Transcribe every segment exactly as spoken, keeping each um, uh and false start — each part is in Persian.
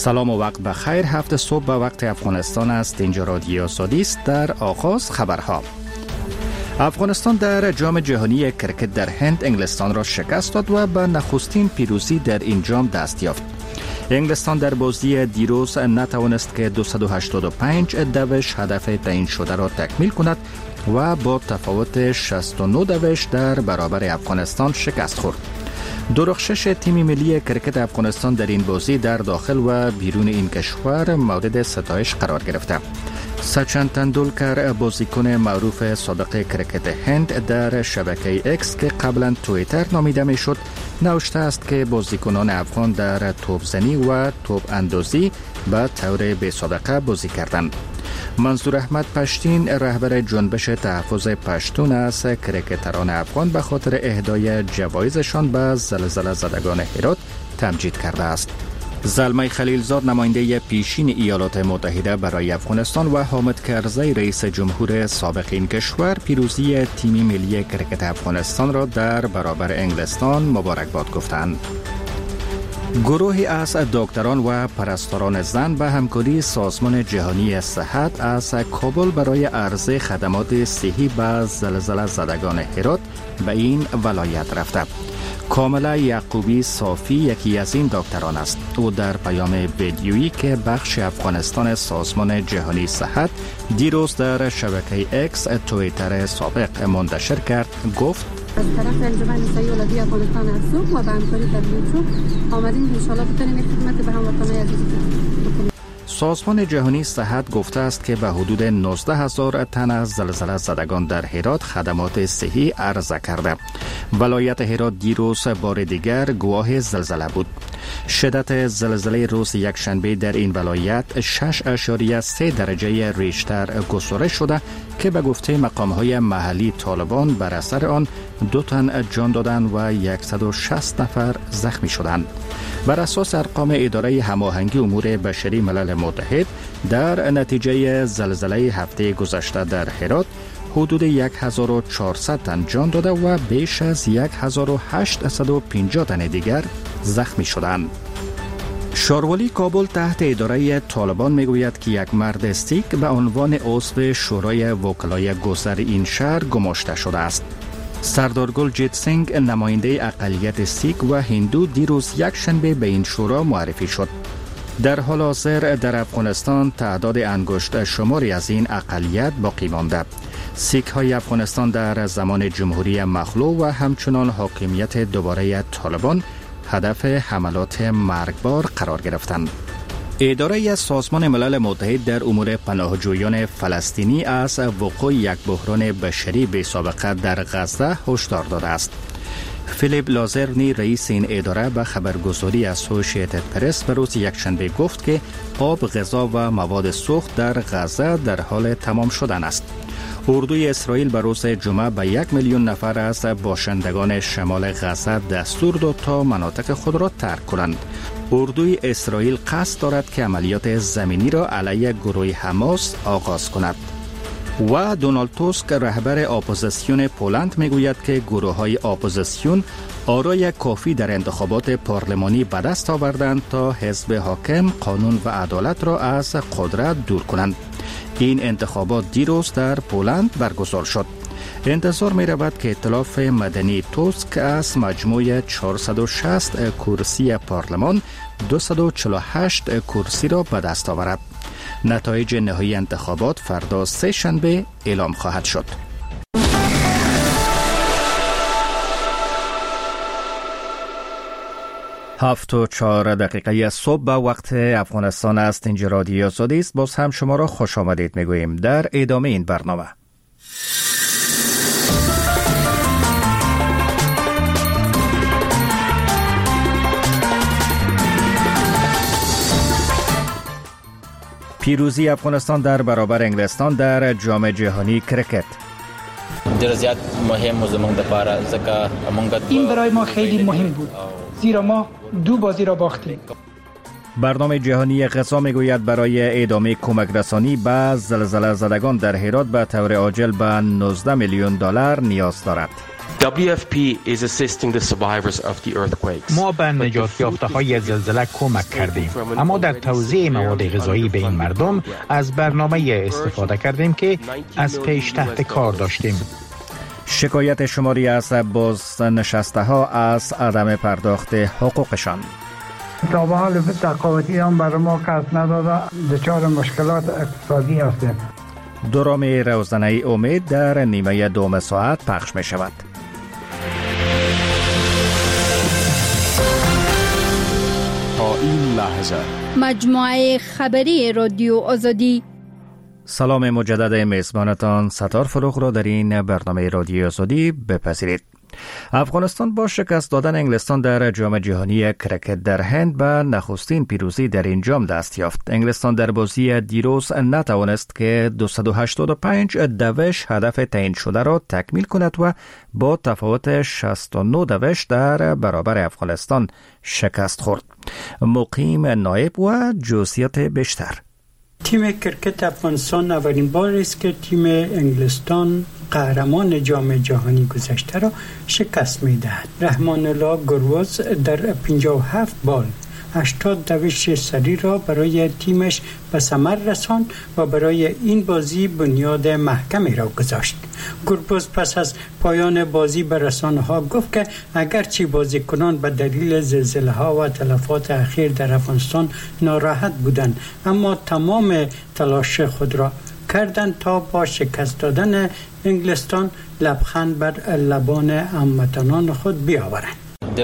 سلام و وقت بخیر. هفت صبح به وقت افغانستان است. اینجا رادیو آزادی است. در آغاز خبرها. افغانستان در جام جهانی کرکت در هند انگلستان را شکست داد و به نخستین پیروزی در این جام دست یافت. انگلستان در بازی دیروز نتوانست که دویست و هشتاد و پنج دوش هدف تعیین شده را تکمیل کند و با تفاوت شصت و نه دوش در برابر افغانستان شکست خورد. درخشش تیم ملی کرکت افغانستان در این بازی در داخل و بیرون این کشور مورد ستایش قرار گرفته. سچن تندولکر، بازیکن معروف سابق کرکت هند، در شبکه اکس که قبلا توییتر نامیده میشد نوشته است که بازیکنان افغان در توپزنی و توپ اندازی به طور بی سابقه بازی کردند. منظور احمد پشتین، رهبر جنبش تحفظ پشتون از کرکتران افغان، به خاطر اهدای جوایزشان به زلزله زدگان هرات تمجید کرده است. زلمه خلیلزاد، نماینده پیشین ایالات متحده برای افغانستان، و حامد کرزی، رئیس جمهور سابق این کشور، پیروزی تیم ملی کرکت افغانستان را در برابر انگلستان مبارکباد گفتند. گروهی از دکتران و پرستاران زن به همکاری سازمان جهانی صحت از کابل برای عرضه خدمات صحی به زلزله زدگان هرات به این ولایت رفته. کاملا یعقوبی صافی یکی از این دکتران است. او در پیام ویدیویی که بخش افغانستان سازمان جهانی صحت دیروز در شبکه اکس توییتر سابق منتشر کرد گفت: از طرف انجمن صحی ولادی افغانستان هستم و به همکاری دبلیو آمدیم ان شاء الله بتونیم خدمت به هموطنان عزیز بکنیم. سازمان جهانی صحت گفته است که به حدود نوزده هزار تن از زلزله زدگان در هرات خدمات صحی عرضه کرده. ولایت هرات دیروز بار دیگر گواه زلزله بود. شدت زلزله روز یکشنبه در این ولایت شش اشاریه سه درجه ریشتر گسترش شده که به گفته مقام‌های محلی طالبان بر اثر آن دو تن جان دادند و صد و شصت نفر زخمی شدند. بر اساس ارقام اداره هماهنگی امور بشری ملل متحد، در نتیجه زلزله هفته گذشته در هرات حدود هزار و چهارصد تن جان داده و بیش از هزار و هشتصد و پنجاه تن دیگر زخمی شدند. شارولی کابل تحت اداره طالبان میگوید که یک مرد سیک به عنوان عضو شورای وکلای گذر این شهر گماشته شده است. سردار گلجیت سینگ، نماینده اقلیت سیک و هندو، دیروز یک شنبه به این شورا معرفی شد. در حال حاضر در افغانستان تعداد انگشت شماری از این اقلیت باقی مانده. سیک های افغانستان در زمان جمهوری مخلوع و همچنان حاکمیت دوباره طالبان هدف حملات مرگبار قرار گرفتند. اداره سازمان ملل متحد در امور پناهجویان فلسطینی از وقوع یک بحران بشری بی سابقه در غزه هشدار داده است. فیلیپ لازرنی، رئیس این اداره، به خبرگزاری اسوسییتد پرس به روز یکشنبه گفت که آب، غذا و مواد سوخت در غزه در حال تمام شدن است. اردوی اسرائیل به روز جمعه به یک میلیون نفر از باشندگان شمال غزه دستور داد تا مناطق خود را ترک کنند. اردوی اسرائیل قصد دارد که عملیات زمینی را علیه گروه حماس آغاز کند. و دونالد توسک، رهبر اپوزیسیون پولند، میگوید که گروه های اپوزیسیون آرای کافی در انتخابات پارلمانی به دست آوردند تا حزب حاکم قانون و عدالت را از قدرت دور کنند. این انتخابات دیروز در پولند برگزار شد. انتظار می رود که ائتلاف مدنی توسک از مجموع چهارصد و شصت کرسی پارلمان دویست و چهل و هشت کرسی را به دست آورد. نتایج نهایی انتخابات فردا سه شنبه اعلام خواهد شد. هفت و چهار دقیقه صبح به وقت افغانستان است. اینجا رادیو آزادی است. باز هم شما را خوش آمدید میگوییم در ادامه این برنامه. پیروزی افغانستان در برابر انگلستان در جام جهانی کرکت. این برای ما خیلی مهم بود، زیرا ما دو بازی را باختیم. برنامه جهانی غذا میگوید برای ادامه کمک رسانی به زلزله زدگان در هرات به طور عاجل به نوزده میلیون دلار نیاز دارد. دبلیو اف پی is assisting the survivors of the earthquakes. ما به نجات یافته‌های زلزله کمک کردیم، اما در توزیع مواد غذایی به این مردم از برنامه استفاده کردیم که از پیش تحت کار داشتیم. شکایت شماری از بازنشسته ها از عدم پرداخت حقوقشان. تا به حال تقاوتی هم برای ما کس نداده، دچار مشکلات اقتصادی هستیم. دوران روزانه امید در نیمه دوم ساعت پخش می شود. تا این لحظه مجموعه خبری رادیو آزادی. سلام مجدد میزبانتان ستار فروغ را در این برنامه رادیو آزادی بپذیرید. افغانستان با شکست دادن انگلستان در جام جهانی کرکت در هند به نخستین پیروزی در این جام دست یافت. انگلستان در بازی دیروز نتوانست که دویست و هشتاد و پنج دوش هدف تعیین شده را تکمیل کند و با تفاوت شصت و نه دوش در برابر افغانستان شکست خورد. مقیم نایب و جزئیات بیشتر. تیم کرکت افغانستان اولین بار است که تیم انگلستان قهرمان جام جهانی گذشته را شکست می‌دهد. رحمان الله گروز در پنجاه و هفت بال هشتاد دوش سری را برای تیمش به ثمر رساند و برای این بازی بنیاد محکمی را گذاشت. گربز پس از پایان بازی به رسانه‌ها گفت که اگرچه بازیکنان به دلیل زلزله‌ها و تلفات اخیر در افغانستان ناراحت بودند، اما تمام تلاش خود را کردند تا با شکست دادن انگلستان لبخند بر لبان هموطنان خود بیاورند.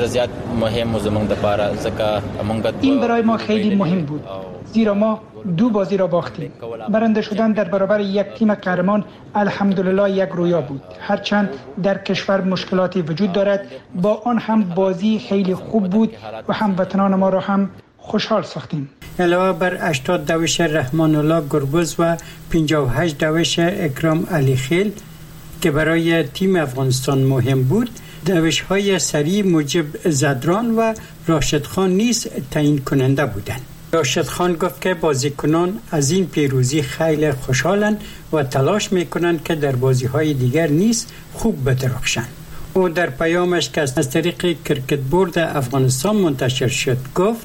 این برای ما خیلی مهم بود، زیرا ما دو بازی را باختیم. برنده شدن در برابر یک تیم قهرمان الحمدلله یک رویا بود. هرچند در کشور مشکلاتی وجود دارد، با آن هم بازی خیلی خوب بود و هموطنان ما را هم خوشحال ساختیم. علاوه بر هشتاد دوش رحمان الله گربز و پنجاه و هشت دوش اکرام علی خیل که برای تیم افغانستان مهم بود، دوش‌های سری مجب زدران و راشد خان نیز تعیین کننده بودند. راشد خان گفت که بازیکنان از این پیروزی خیلی خوشحالند و تلاش میکنند که در بازی‌های دیگر نیز خوب بدرخشند. او در پیامش که از طریق کرکت بورد افغانستان منتشر شد گفت: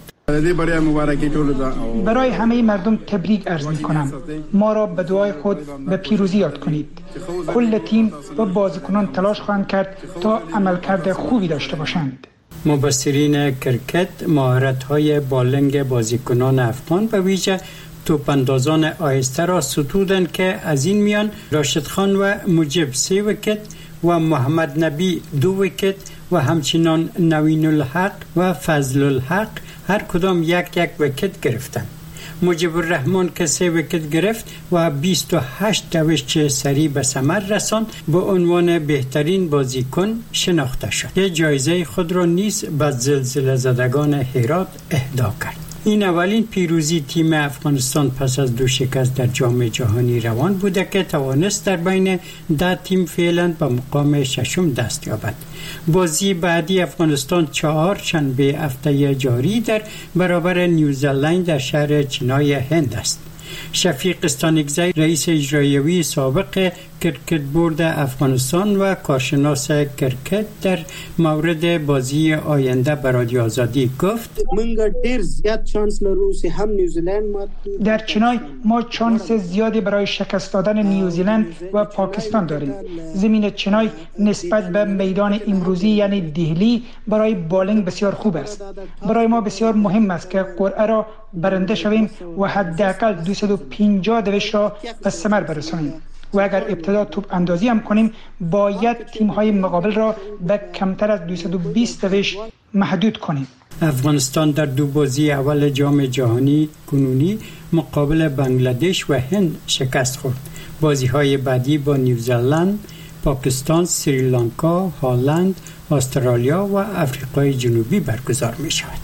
برای همه مردم تبریک عرض می‌کنم. ما را به دعای خود به پیروزی یاد کنید. کل تیم و بازیکنان تلاش خواهند کرد تا عملکرد خوبی داشته باشند. مبصرین کرکت مهارت‌های بالنگ بازیکنان افغان و ویژه توپاندازان آهسته را ستودند که از این میان راشد خان و مجب سه ویکت و محمد نبی دو ویکت و همچنان نوین الحق و فضل الحق هر کدام یک یک ویکت گرفتند. مجیب الرحمن که سه ویکت گرفت و بیست و هشت دوش سری به ثمر رساند به عنوان بهترین بازیکن شناخته شد. یه جایزه خود را نیز به زلزله زدگان هرات اهدا کرد. این اولین پیروزی تیم افغانستان پس از دو شکست در جام جهانی روان بوده که توانست در بین ده تیم فعلا به مقام ششم دست یابد. بازی بعدی افغانستان چهار شنبه هفته جاری در برابر نیوزلند در شهر چنای هند است. شفیق استانکزی رئیس اجرایی سابق کرکت بورد افغانستان و کارشناس کرکت در مورد بازی آینده به رادیو آزادی گفت: در چنای ما چانس زیادی برای شکست دادن نیوزیلند و پاکستان داریم. زمین چنای نسبت به میدان امروزی یعنی دهلی برای بالینگ بسیار خوب است. برای ما بسیار مهم است که قرعه را برنده شویم و حداقل دویست و پنجاه دوش را به ثمر برسانیم. و اگر ابتدا توپ اندازی هم کنیم باید تیم‌های مقابل را به کمتر از دویست و بیست دوش محدود کنیم. افغانستان در دو بازی اول جام جهانی کنونی مقابل بنگلادش و هند شکست خورد. بازی‌های بعدی با نیوزلند، پاکستان، سریلانکا، هلند، استرالیا و آفریقای جنوبی برگزار می‌شود.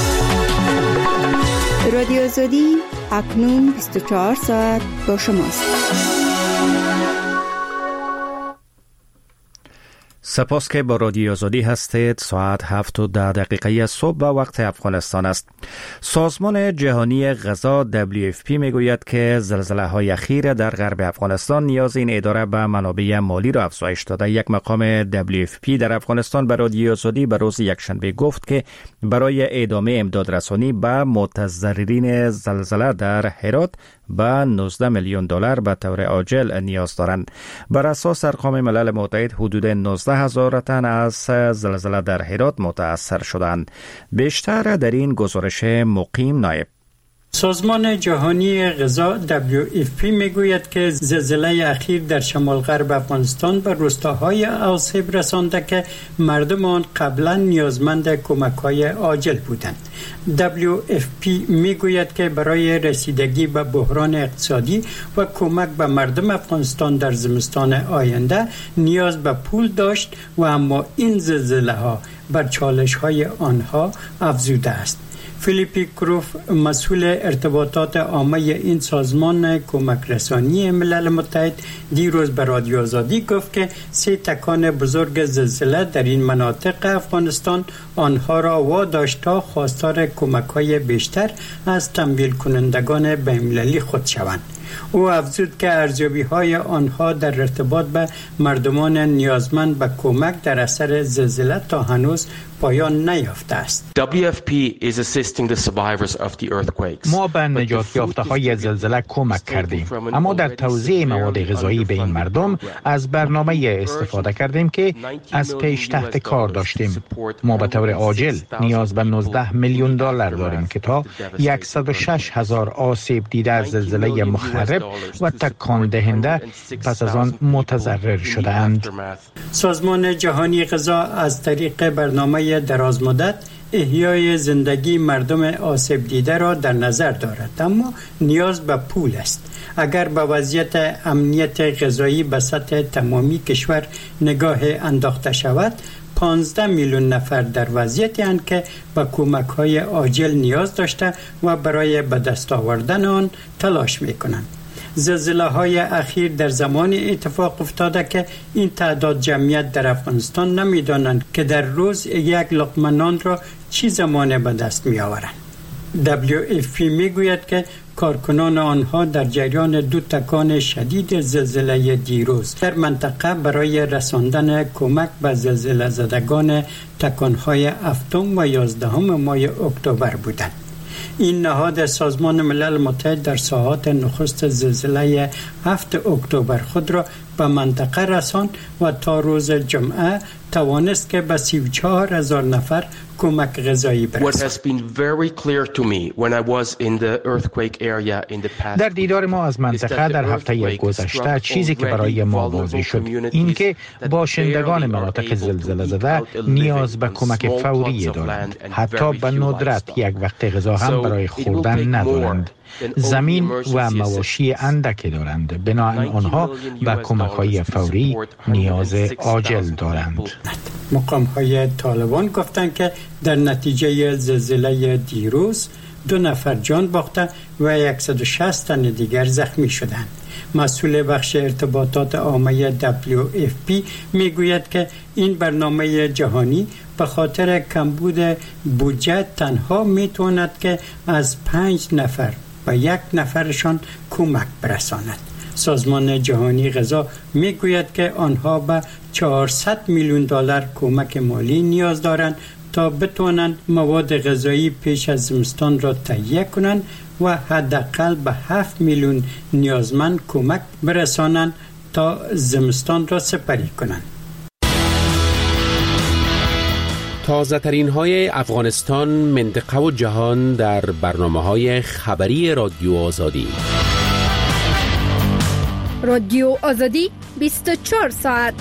رادیو آزادی اکنون بیست و چهار ساعت با شماست. سپاس که با رادیو آزادی هستید. ساعت هفت و ده دقیقه صبح به وقت افغانستان است. سازمان جهانی غذا دبلیو اف پی میگوید که زلزله های اخیر در غرب افغانستان نیاز این اداره به منابع مالی را افزایش داده. یک مقام دبلیو اف پی در افغانستان به رادیو آزادی به روز یکشنبه گفت که برای ادامه امداد رسانی به متضررین زلزله در هرات به نوزده میلیون دلار به طور عاجل نیاز دارند. بر اساس ارقام ملل متحد حدود نوزده هزار تن از زلزله در هرات متاثر شدند. بیشتر در این گزارش مقیم نایب. سازمان جهانی غذا دبلیو اف پی میگوید که زلزله اخیر در شمال غرب افغانستان به روستاهای آسیب رسانده که مردم آن قبلا نیازمند کمک‌های عاجل بودند. دبلیو اف پی میگوید که برای رسیدگی به بحران اقتصادی و کمک به مردم افغانستان در زمستان آینده نیاز به پول داشت و اما این زلزله ها بر چالش های آنها افزوده است. فیلیپی کروف مسئول ارتباطات عامه این سازمان کمک رسانی ملل متحد دیروز به رادیو آزادی گفت که سه تکان بزرگ زلزله در این مناطق افغانستان آنها را واداشت تا خواستار کمک‌های بیشتر از تمویل کنندگان بین‌المللی خود شوند. او افزود که ارزیابی‌های آنها در ارتباط به مردمان نیازمند به کمک در اثر زلزله تا هنوز پایان نیافته است. دبلیو اف پی is assisting the survivors of the earthquakes. ما به نجات یافته‌های زلزله کمک کردیم، اما در توزیع مواد غذایی به این مردم از برنامه استفاده کردیم که از پیش تحت کار داشتیم. ما به طور عاجل نیاز به نوزده میلیون دلار داریم که تا صد و شش هزار آسیب دیده از زلزله مخرب و تکان دهنده پس از آن متضرر شده‌اند. سازمان جهانی غذا از طریق برنامه دراز مدت احیای زندگی مردم آسیب دیده را در نظر دارد، اما نیاز به پول است. اگر به وضعیت امنیت غذایی به سطح تمامی کشور نگاه انداخته شود، پانزده میلیون نفر در وضعیتی اند که به کمک‌های عاجل نیاز داشته و برای به دست آوردن آن تلاش می‌کنند. زلزله های اخیر در زمان اتفاق افتاده که این تعداد جمعیت در افغانستان نمی‌دانند که در روز یک لقمه نان را چی زمانه به دست می‌آورند. دبلیو اف پی میگوید که کارکنان آنها در جریان دو تکان شدید زلزله دیروز در منطقه برای رساندن کمک به زلزله زدگان تکان‌های هفتم و یازدهم ماه اکتبر بودند. این نهاد سازمان ملل متحد در ساعات نخست زلزله هفتم اکتبر خود را به منطقه رساند و تا روز جمعه توانست که به سی و چهار هزار نفر کمک غذایی برساند. در دیدار ما از منطقه در هفته گذشته چیزی که برای ما واضح شد این که باشندگان مناطق زلزله زده نیاز به کمک فوری دارند. حتی به ندرت یک وقت غذا هم برای خوردن ندارند. زمین و مواشی اندکی دارند، بنابراین آنها به کمک‌های فوری نیاز عاجل دارند. مقام‌های طالبان گفتند که در نتیجه زلزله دیروز دو نفر جان باخته و صد و شصت تن دیگر زخمی شدند. مسئول بخش ارتباطات عامه دبلیو اف پی میگوید که این برنامه جهانی به خاطر کمبود بودجه تنها میتواند که از پنج نفر و یک نفرشان کمک برساند. سازمان جهانی غذا میگوید که آنها به چهارصد میلیون دلار کمک مالی نیاز دارند تا بتوانند مواد غذایی پیش از زمستان را تهیه کنند و حداقل به هفت میلیون نیازمند کمک برسانند تا زمستان را سپری کنند. تازه ترین های افغانستان، منطقه و جهان در برنامه های خبری رادیو آزادی. رادیو آزادی بیست و چهار ساعت.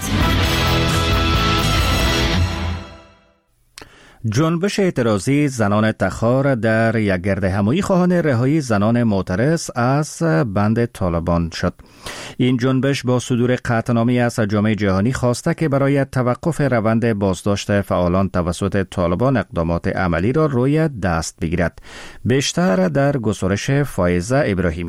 جنبش اعتراضی زنان تخار در یک گردهمایی خواهان رهایی زنان معترض از بند طالبان شد. این جنبش با صدور قطعنامه‌ای از جامعه جهانی خواسته که برای توقف روند بازداشت فعالان توسط طالبان اقدامات عملی را روی دست بگیرد. بیشتر در گزارش فائزه ابراهیمی.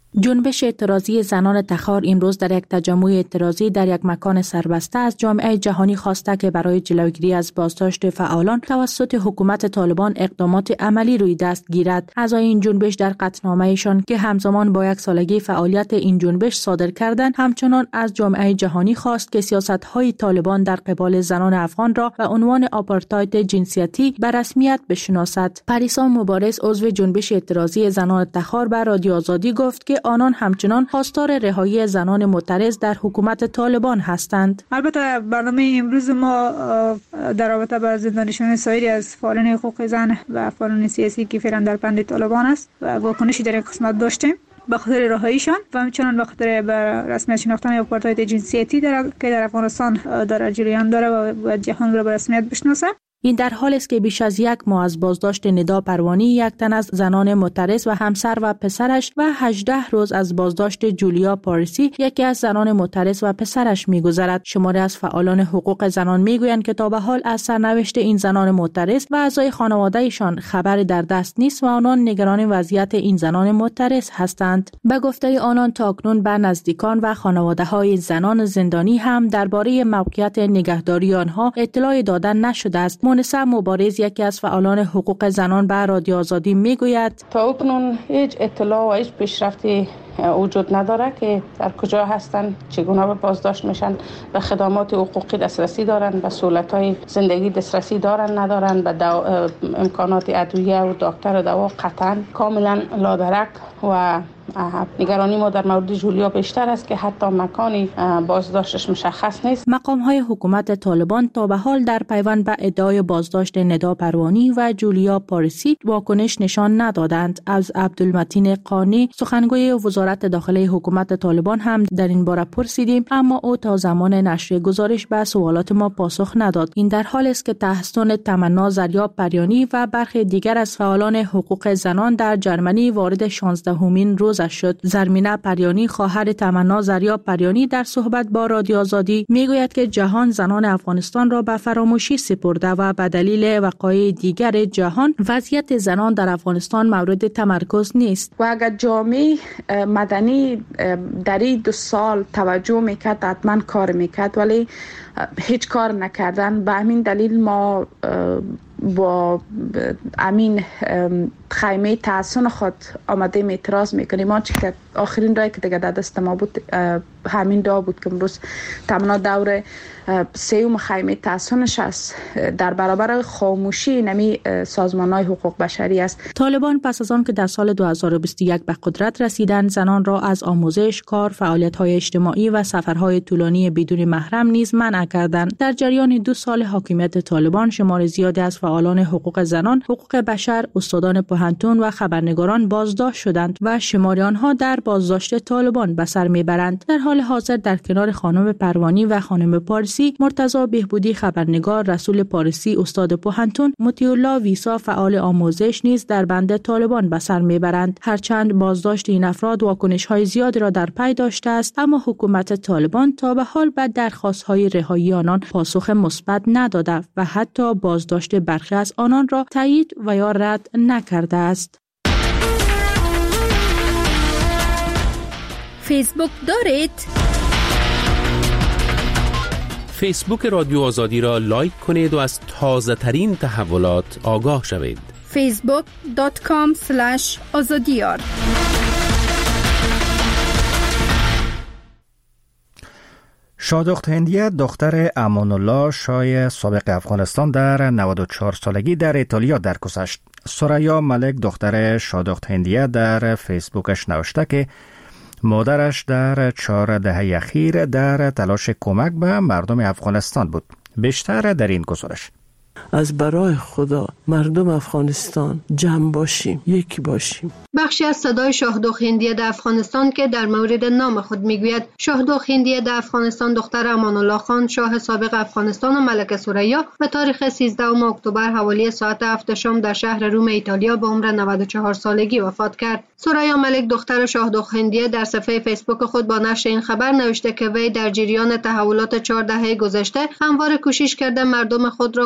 جنبش اعتراضی زنان تخار امروز در یک تجمع اعتراضی در یک مکان سربسته از جامعه جهانی خواسته که برای جلوگیری از بازداشت فعالان توسط حکومت طالبان اقدامات عملی روی دست گیرد. اعضای این جنبش در قطعنامه‌ایشان که همزمان با یک سالگی فعالیت این جنبش صادر کردند، همچنان از جامعه جهانی خواست که سیاست‌های طالبان در قبال زنان افغان را به عنوان آپارتاید جنسیتی به رسمیت بشناسد. پریسا مبارز عضو جنبش اعتراضی زنان تخار به رادیو آزادی گفت که آنان همچنان خواستار رهایی زنان معترض در حکومت طالبان هستند. البته برنامه امروز ما در رابطه با زندانیشان سایر از فعالان حقوق زن و فعالان سیاسی که فعلا در بند طالبان است و واکنشی در این قسمت داشتیم به خاطر رهاییشان و همچنان به خاطر رسمیت شناختن آپارتاید جنسیتی در که در افغانستان در جریان داره و جهان را به رسمیت بشناسه. این در حال است که بیش از یک ماه از بازداشت ندا پروانی، یک تن از زنان معترض و همسر و پسرش و هجده روز از بازداشت جولیا پاریسی، یکی از زنان معترض و پسرش می‌گذرد. شماری از فعالان حقوق زنان می‌گویند که تا به حال از سرنوشت این زنان معترض و اعضای خانواده‌شان خبری در دست نیست و آنان نگران وضعیت این زنان معترض هستند. به گفته آنان تاکنون به نزدیکان و خانواده‌های زنان زندانی هم درباره موقعیت نگهداری آنها اطلاع دادن نشده است. مونسا مبارز یکی از فعالان حقوق زنان به رادیو آزادی میگوید تا اکنون هیچ اطلاع و هیچ پیشرفتی وجود نداره که در کجا هستند، چگونه به بازداشت میشن، به خدمات حقوقی دسترسی دارن، به سهولت‌های زندگی دسترسی دارن ندارن، به دو... امکانات ادویه و دکتر و دوا قطعا کاملا لادرک و نگرانی ما در مورد جولیا بیشتر است که حتی مکانی بازداشتش مشخص نیست. مقام‌های حکومت طالبان تا به حال در پیوند به ادعای بازداشت ندا پروانی و جولیا پاریسی واکنش نشان ندادند. از عبدالمتین قانی سخنگوی وزارت داخلی حکومت طالبان هم در این باره پرسیدیم، اما او تا زمان نشر گزارش به سوالات ما پاسخ نداد. این در حال است که تحسن تمنا زریاب پریانی و برخی دیگر از فعالان حقوق زنان در جرمنی وارد شانزدهمین روز شد. زرمینه پریانی خواهر تمنا زریاب پریانی در صحبت با رادیو آزادی میگوید که جهان زنان افغانستان را به فراموشی سپرده و به دلیل وقایع دیگر جهان وضعیت زنان در افغانستان مورد تمرکز نیست. و اگر جامعه مدنی در این دو سال توجه میکرد حتما کار میکرد، ولی هیچ کار نکردن. به همین دلیل ما با امین خیمه تحسن خود آمده اعتراض میکنیم. ما چی که آخرین رای که دیگه در دست ما بود همین دا بود که امروز تمنا دور سیوم خیمه تحسنش است در برابر خاموشی نمی سازمان‌های حقوق بشری است. طالبان پس از آن که در سال دو هزار و بیست و یک به قدرت رسیدند، زنان را از آموزش، کار، فعالیت‌های اجتماعی و سفرهای طولانی بدون محرم نیز منع کردند. در جریان دو سال حاکمیت طالبان شمار زیادی از فعالان حقوق زنان، حقوق بشر، استادان پوهنتون و خبرنگاران بازداشت شدند و شمار آنها در بازداشت طالبان به سر میبرند. در حال حاضر در کنار خانم پروانی و خانم پارسی، مرتضی بهبودی خبرنگار، رسول پارسی استاد پوهنتون، مطیعالله ویسا فعال آموزش نیز در بند طالبان به سر میبرند. هرچند بازداشت این افراد واکنش‌های زیادی را در پی داشته است، اما حکومت طالبان تا به حال به درخواست‌های رهایی آنان پاسخ مثبت نداده و حتی بازداشت برخی از آنان را تایید و یا رد نکرده است. فیسبوک دارید؟ فیسبوک رادیو آزادی را لایک کنید و از تازه ترین تحولات آگاه شوید. فیسبوک دات کام اسلش آزادیار. شادخت هندیه دختر امان الله شاه سابق افغانستان در نود و چهار سالگی در ایتالیا درگذشت. سریا ملک دختر شادخت هندیه در فیسبوکش نوشته که مادرش در چهار دهه اخیر در تلاش کمک به مردم افغانستان بود. بیشتر در این گزارش. از برای خدا مردم افغانستان جمع باشیم، یکی باشیم. بخشی از صدای شاهدخت هندیه در افغانستان که در مورد نام خود میگوید. شاهدخت هندیه در افغانستان دختر امان الله خان شاه سابق افغانستان و ملکه سریا به تاریخ سیزدهم اکتبر حوالی ساعت هفت شام در شهر روم ایتالیا به عمر نود و چهار سالگی وفات کرد. سریا ملک دختر شاهدخت هندیه در صفحه فیسبوک خود با نشر این خبر نوشته که وی در جریان تحولات چهار دهه گذشته همواره کوشش کرده مردم خود را کمک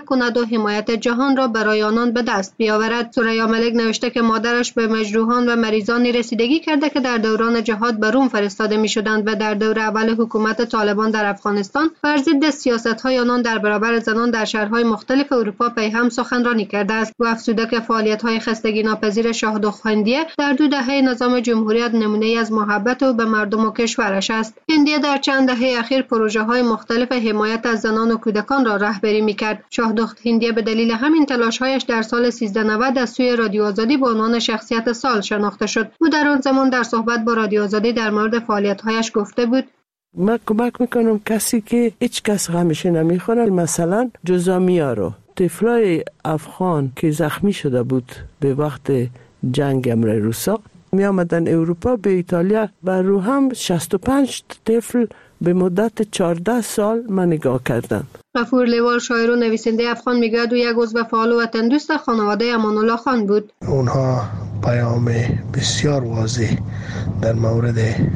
کند و حمایت جهان را برای آنان به دست بیاورد. ثریا ملک نوشته که مادرش به مجروحان و مریضانی رسیدگی کرده که در دوران جهاد به روم فرستاده می‌شدند و در دور اول حکومت طالبان در افغانستان بر ضد سیاست‌های آنان در برابر زنان در شهرهای مختلف اروپا پیهم سخنرانی کرده است. و افزوده که فعالیت‌های خستگی ناپذیر شاهدخت هندیه در دو دهه نظام جمهوریت نمونه‌ای از محبت او به مردم و کشورش است. هندیه در چند دهه اخیر پروژه‌های مختلف حمایت از زنان و کودکان را رهبری می‌کرد. شاهدخت هندیه به دلیل همین تلاش‌هایش در سال سیزده نود از سوی رادیو آزادی به عنوان شخصیت سال شناخته شد. او در آن زمان در صحبت با رادیو آزادی در مورد فعالیت‌هایش گفته بود: من کمک میکنم کسی که هیچ کس غمش نمیخوره، مثلا جزامیا رو، طفلای افغان که زخمی شده بود به وقت جنگ امر روسا می آمدن اروپا به ایتالیا و رو هم شصت و پنج طفل به مدت چهارده سال من نگاه کردم. غفور لیوال شاعر و نویسنده افغان میگوید او یک عضو فعال و وطن دوست خانواده امان الله خان بود. اونها پیام بسیار واضح در مورد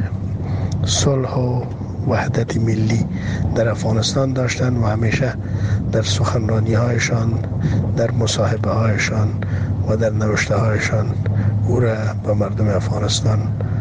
صلح و وحدت ملی در افغانستان داشتند و همیشه در سخنرانی هایشان، در مصاحبه هایشان و در نوشته هایشان او را به مردم افغانستان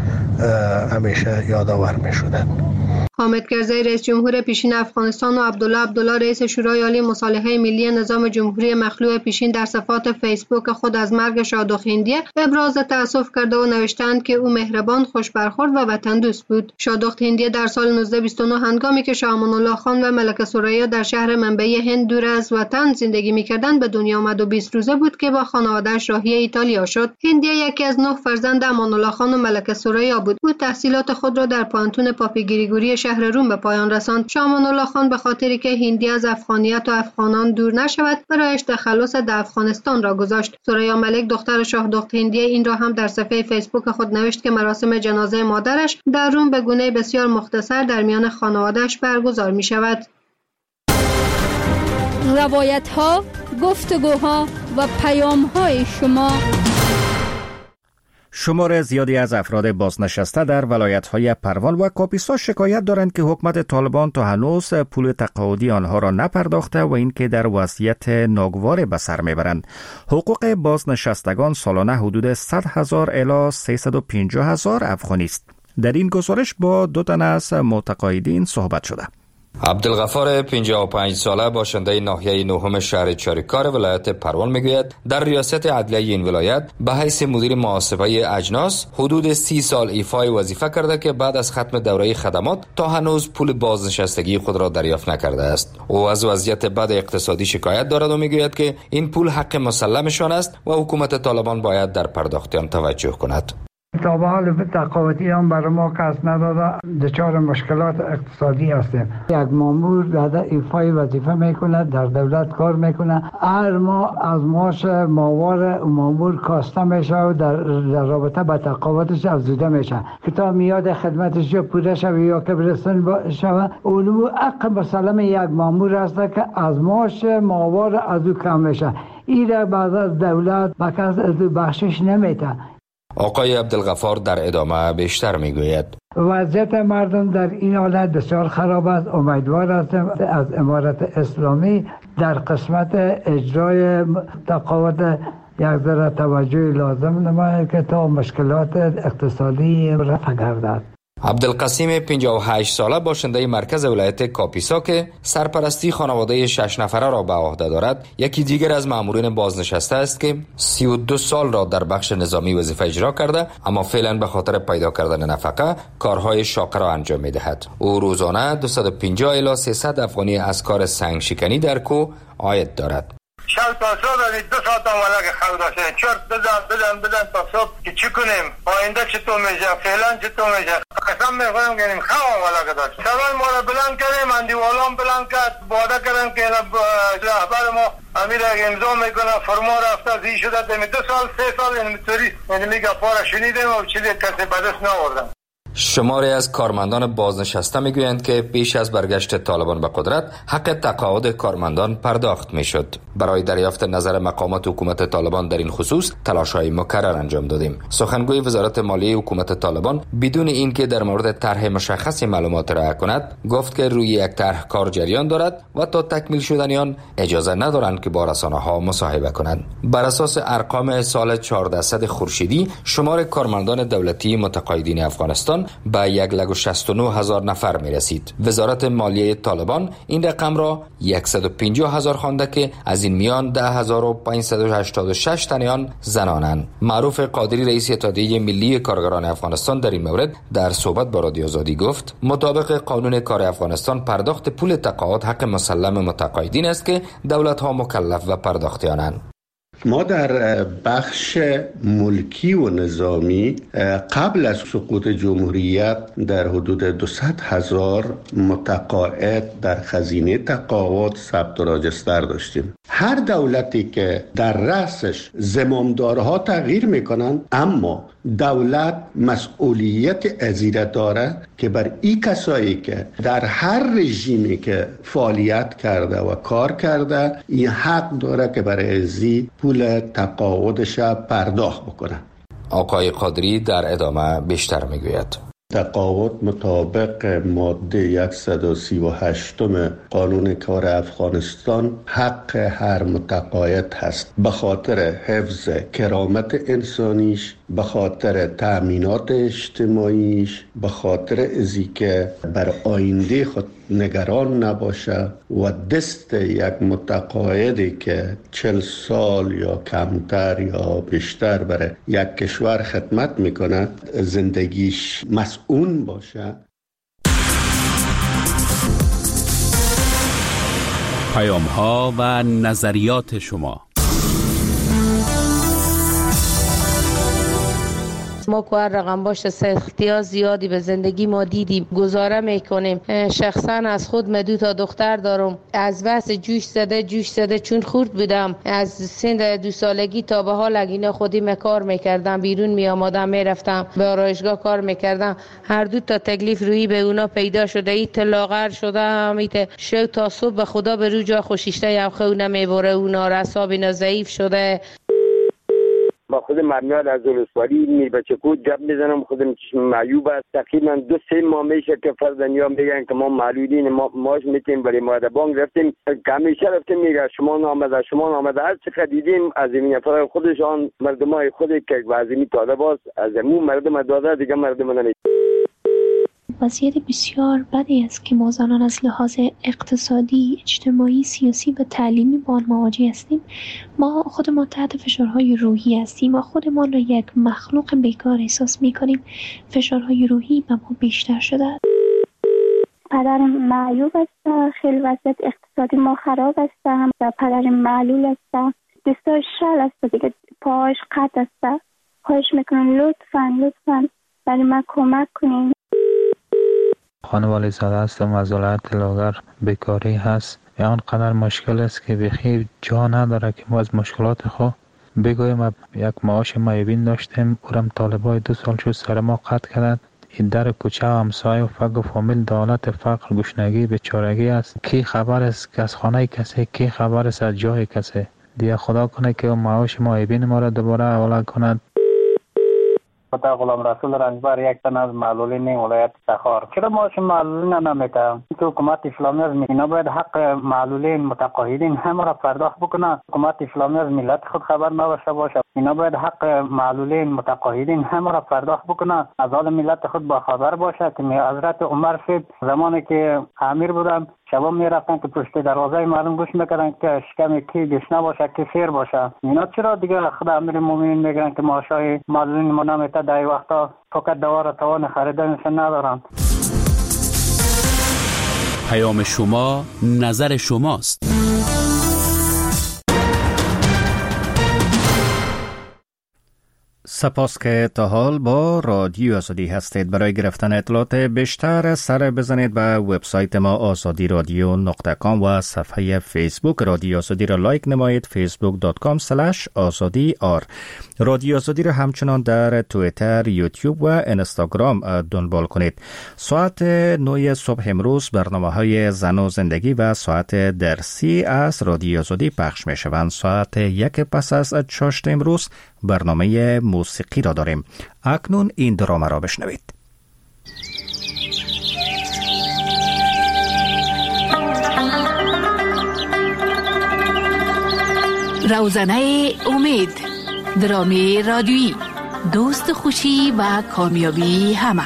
همیشه یادآور می شدند. حامد کرزی رئیس جمهور پیشین افغانستان و عبدالله عبدالله رئیس شورای عالی مصالحه ملی نظام جمهوری مخلوع پیشین در صفحات فیسبوک خود از مرگ شاهدخت هندیه ابراز تأسف کرده و نوشتند که او مهربان، خوش برخورد و وطن دوست بود. شاهدخت هندیه در سال نوزده بیست و نه هنگامی که شاه امان الله خان و ملکه ثریا در شهر منبعی هند دور از وطن زندگی می‌کردند به دنیا آمد و بیست روزه بود که با خانواده‌اش راهی ایتالیا شد. هندیه یکی از نه فرزند امان الله خان و ملکه ثریا بود. او تحصیلات خود را در پانتون پاپی گریگوری شهر روم به پایان رساند. شاه امان الله خان به خاطری که هندی از افغانیت و افغانان دور نشود برایش تخلص در افغانستان را گذاشت. ثریا ملک دختر شاهدخت هندیه این را هم در صفحه فیسبوک خود نوشت که مراسم جنازه مادرش در روم به گونه بسیار مختصر در میان خانواده‌اش برگزار می شود. روایت ها، گفتگوها و پیام های شما. شمار زیادی از افراد بازنشسته در ولایت‌های پروان و کاپیسا شکایت دارند که حکومت طالبان تا هنوز پول تقاعدی آنها را نپرداخته و اینکه در وضعیت ناگوار به سر میبرند. حقوق بازنشستگان سالانه حدود صد هزار الی سیصد و پنجاه هزار افغانی است. در این گزارش با دو تن از متقاعدین صحبت شده. عبدالغفار پنجاه و پنج ساله باشنده ناحیه نهم شهر چاریکار ولایت پروان میگوید در ریاست عدلیه این ولایت به حیث مدیر محاسبه اجناس حدود سی سال ایفای وظیفه کرده که بعد از ختم دوره خدمات تا هنوز پول بازنشستگی خود را دریافت نکرده است. او از وضعیت بد اقتصادی شکایت دارد و میگوید که این پول حق مسلمشان است و حکومت طالبان باید در پرداخت آن توجه کند. تا به حال تقاعدی هم برای ما کس نداده، دچار مشکلات اقتصادی هستیم. یک مامور در ایفای وظیفه میکنه، در دولت کار میکنه، هر ماه از معاش ماهوار مامور کاسته میشه و در, در رابطه با تقاعدش افزوده میشه که تا میاد خدمتش یا پوره شوه یا که برسن شوه. اونو حق مسلم یک مامور هست که از معاش ماهوار از او کم میشه. این را بعد از دولت به کس از او بخشش نمیده. آقای عبدالغفار در ادامه بیشتر میگوید وضعیت مردم در این حالت بسیار خراب است. امیدوار هستم از امارت اسلامی در قسمت اجرای تقاعد یک ذره توجه لازم نماید که تا مشکلات اقتصادی رفع گردد. عبدالقسیم پنجاه و هشت ساله باشنده مرکز ولایت کاپیسا که سرپرستی خانواده شش نفره را به عهده دارد، یکی دیگر از مامورین بازنشسته است که سی و دو سال را در بخش نظامی وظیفه اجرا کرده اما فعلا به خاطر پیدا کردن نفقه کارهای شاقه را انجام می‌دهد. او روزانه دویست و پنجاه الی سیصد افغانی از کار سنگ شکنی در کوه عاید دارد. شب تا صبح دو ساعت هم ولا که خود داشته چرت بزن بزن بزن تا صبح که چی کنیم آینده چطور میشه فعلا چطور میشه قسم میخورم که نیم خواه ولا که داشت سوال ما را بلند کردیم اندیوالان بلند کرد باده کردم که رهبر ما امیر اگه امضا میکنه فرما رفته زی شده دمی دو سال سه سال این میتوری یعنی میگه پارا شنیدیم و چیزی کسی بدست ناوردم. شماری از کارمندان بازنشسته میگویند که پیش از برگشت طالبان به قدرت حق تقاعد کارمندان پرداخت میشد. برای دریافت نظر مقامات حکومت طالبان در این خصوص تلاش‌های مکرر انجام دادیم. سخنگوی وزارت مالیه حکومت طالبان بدون اینکه در مورد طرح مشخصی معلومات ارائه کند گفت که روی یک طرح کار جریان دارد و تا تکمیل شدن آن اجازه ندارند که با رسانه‌ها مصاحبه کنند. بر اساس ارقام سال چهاردهصد خورشیدی شمار کارمندان دولتی متقاعدین افغانستان به یک لک و شصت و نه هزار نفر می رسید. وزارت مالیه طالبان این رقم را صد و پنجاه هزار خوانده که از این میان ده هزار و پانصد و هشتاد و شش تن آن زنانند. معروف قادری رئیس اتحادیه ملی کارگران افغانستان در این مورد در صحبت با رادیو آزادی گفت مطابق قانون کار افغانستان پرداخت پول تقاعد حق مسلم متقاعدین است که دولت‌ها مکلف و پرداخت آنند. ما در بخش ملکی و نظامی قبل از سقوط جمهوریت در حدود دویست هزار متقاعد در خزینه تقاعد ثبت و راجستر داشتیم. هر دولتی که در رأسش زمامدارها تغییر میکنن، اما دولت مسئولیت ازیره داره که بر این کسایی که در هر رژیمی که فعالیت کرده و کار کرده این حق داره که برای ازی پول تقاعدش پرداخت بکنه. آقای قادری در ادامه بیشتر میگوید. تقاعد مطابق ماده صد و سی و هشت قانون کار افغانستان حق هر متقاعد هست، به خاطر حفظ کرامت انسانیش، به خاطر تأمینات اجتماعیش، به خاطر ازی که بر آینده خود نگران نباشه و دست یک متقاعدی که چل سال یا کمتر یا بیشتر برای یک کشور خدمت میکنه زندگیش مسئول باشه. پیام ها و نظریات شما. ما که هر رقم باشه سختی ها زیادی به زندگی ما دیدیم، گزاره میکنیم. شخصا از خود من دو تا دختر دارم، از بس جوش زده جوش زده چون خورد بودم از سن دو سالگی تا به حال اگینا خودی کار میکردم، بیرون می آمدم میرفتم به آرایشگاه کار میکردم. هر دو تا تکلیف روی به اونا پیدا شده، ایت لاغر شده همیت شو تا صبح به خدا به رو جا خوشیشته یا خو نمیبره، اونا رساب اینا ضعیف شده. با خود مرمیاد از ولسوالی می بچه کود جب میزنم، خودم چشم معیوب است. تقریبا دو سه ماه میشه که فرزندیام میگن که ما معلولین، ما ماش میتیم برای ماده بانک رفتیم که همیشه رفتیم میگه شما نامده شما نامده. هر چقدر دیدیم از این نفر خودشان مردمای خودی که وزیمی طالب است از امون مردم داده دیگه مردم نمید. وضعیت بسیار بدی است که ما زنان از لحاظ اقتصادی، اجتماعی، سیاسی و تعلیمی با آن مواجه هستیم. ما خودمان تحت فشارهای روحی هستیم. ما خودمان را یک مخلوق بیکار احساس می‌کنیم. فشارهای روحی به ما بیشتر شده است. پدرم معیوب است، خیلی وضعیت اقتصادی ما خراب است و پدرم معلول است، دستاش شل است دیگه، پاهاش قطع است. خواهش میکنم لطفاً لطفاً برای من کمک کنین. خانوالی زاده هستم، از ولایت لاغر. بیکاری هست، آنقدر مشکل است که بخیر جا نداره که ما از مشکلات خود بگویم. یک معاش معیوبین داشتیم، اورم طالبای دو سال شد سر ما قطع کردند. این در کوچه و همسایه و فقر و فامیل دولت فقر گشنگی بیچارگی است. کی خبر است که از خانه کسی، کی خبر است از جای کسی. دیگه خدا کنه که معاش معیوبین ما را دوباره اول کند. خدا غلام رسول رنجبر، یک تن از معلولین ولایت تخار. چرا معاش معلولین نمیکنه؟ که حکومت اسلامی از اینا باید حق معلولین متقاعدین هم را پرداخت بکنه. حکومت اسلامی از ملت خود خبر نباشه باشه. اینا باید حق معلولین متقاعدین هم را پرداخت بکنه، از حال ملت خود با خبر باشه. که حضرت عمر صاحب زمانی که امیر بودن شبا میرفتن که پشت دروازه مردم گوش میکردن که شکم کی گشنه باشه کی سیر باشه. اینا چرا دیگه خود امیر مومنین میگن که معاشای معلولین ما نمیته در وقتا فقط دوار توان خریدنش ندارن. پیام شما نظر شماست. سپاس که تا حال با رادیو آزادی هستید. برای گرفتن اطلاعات بیشتر سر بزنید به وبسایت ما آزادی رادیو نقطه کام و صفحه فیسبوک رادیو آزادی را لایک نمایید، فیسبوک دات کام اسلش آزادی آر. رادیو آزادی را همچنان در توییتر، یوتیوب و اینستاگرام دنبال کنید. ساعت نه صبح امروز برنامه های زن و زندگی و ساعت درسی از رادیو آزادی پخش می شوند. ساعت یک پس از چاشت امروز برنامه موسیقی را داریم. اکنون این درامه را بشنوید. روزنه امید، درامی رادیویی، دوست خوشی و کامیابی همه.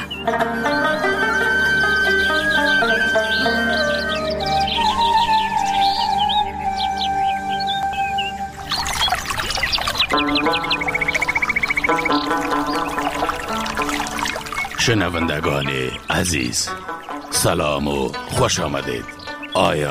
شنوندگان عزیز، سلام و خوش آمدید. آیا